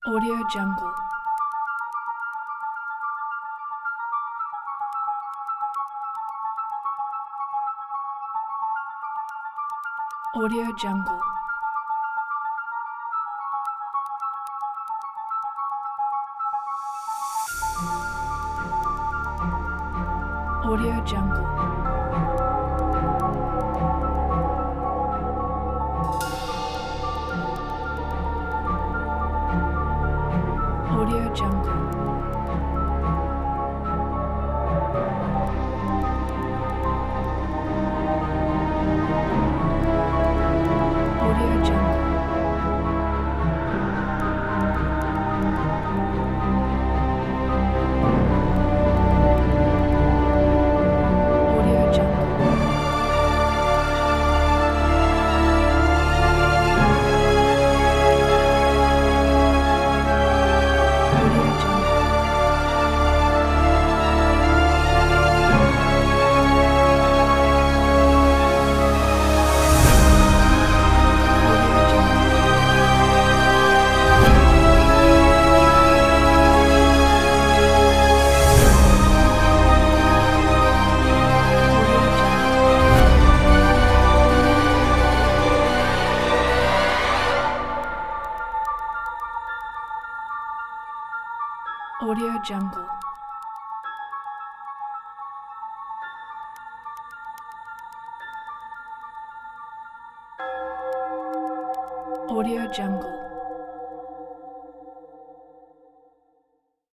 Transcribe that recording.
Audio Jungle. Audio Jungle. Audio Jungle. Audio Jungle. Audio Jungle. Audio Jungle. Audio Jungle. Audio Jungle. Audio Jungle. Audio Jungle. Audio Jungle.